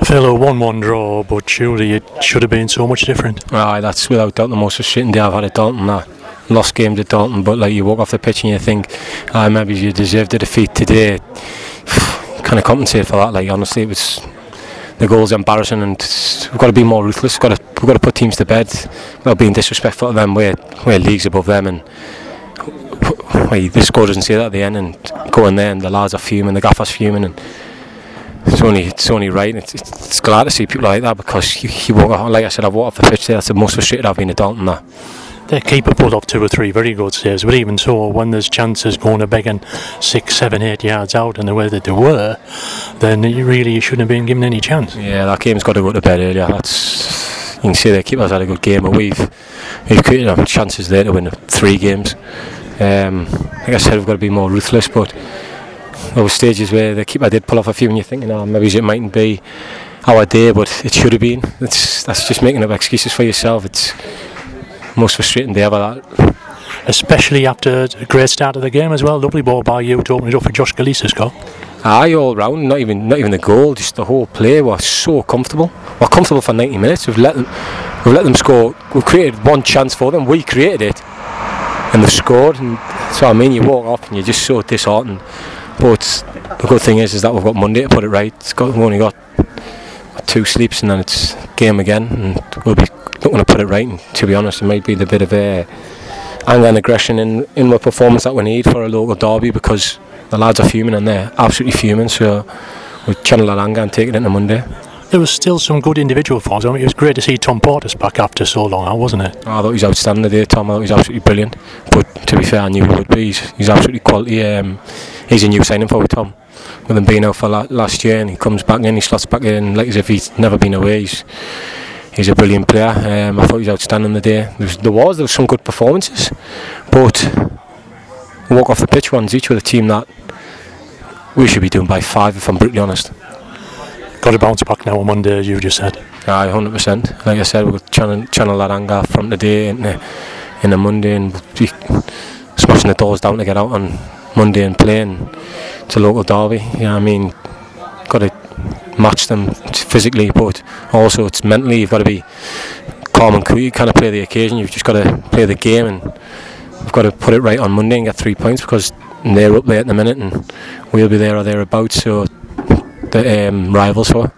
Phil, a 1-1 draw, but surely it should have been so much different. Aye, that's without doubt the most frustrating day I've had at Dalton. That lost game to Dalton, but like you walk off the pitch and you think, maybe you deserved the defeat today. Kind of compensate for that. Like honestly, it was the goal's embarrassing, and we've got to be more ruthless. We've got to put teams to bed without being disrespectful to them. We're leagues above them, and the score doesn't say that at the end. And go in there, and the lads are fuming, the gaffer's fuming, and it's only right. It's glad to see people like that, because you walk, like I said, I've walked off the pitch there. That's the most frustrated I've been at Dalton. That their keeper pulled off 2 or 3 very good saves, but even so, when there's chances going to begging 6, 7, 8 yards out and the way that they were, then you shouldn't have been given any chance. Yeah, that game's got to go to bed earlier. You can see the keeper's had a good game, but we've created chances there to win 3 games. Like I said, we've got to be more ruthless, but those stages where the keeper did pull off a few and you're thinking, maybe it mightn't be our day, but it should have been. That's just making up excuses for yourself. It's most frustrating day ever, that. Especially after a great start of the game as well. Lovely ball by you to open it up for Josh Galisa score. All round, not even the goal, just the whole play was so comfortable. We're comfortable for 90 minutes. We've let them score. We've created one chance for them. We created it, and they've scored. And so you walk off and you're just so disheartened. But the good thing is that we've got Monday to put it right. We've only got 2 sleeps, and then it's game again, and we'll be looking to put it right. And to be honest, it might be the bit of anger and aggression in the performance that we need for a local derby, because the lads are fuming and they're absolutely fuming. So we channel that anger and take it into Monday. There was still some good individual forms. It was great to see Tom Portis back after so long, wasn't it? I thought he was outstanding today, Tom. I thought he was absolutely brilliant. But to be fair, I knew he would be. He's absolutely quality. He's a new signing for Tom, with him being out for last year, and he comes back in, he slots back in like as if he's never been away. He's a brilliant player. I thought he was outstanding today. There was some good performances, but walk off the pitch ones each with a team that we should be doing by 5, if I'm brutally honest. Got to bounce back now on Monday, as you just said. 100%. Like I said, we'll channel that anger from today in the Monday, and be smashing the doors down to get out on Monday and playing. It's a local derby. Got to match them physically, but also it's mentally. You've got to be calm and cool. You can't play the occasion. You've just got to play the game, and we've got to put it right on Monday and get 3 points, because they're up there at the minute and we'll be there or thereabouts. So the rivals for.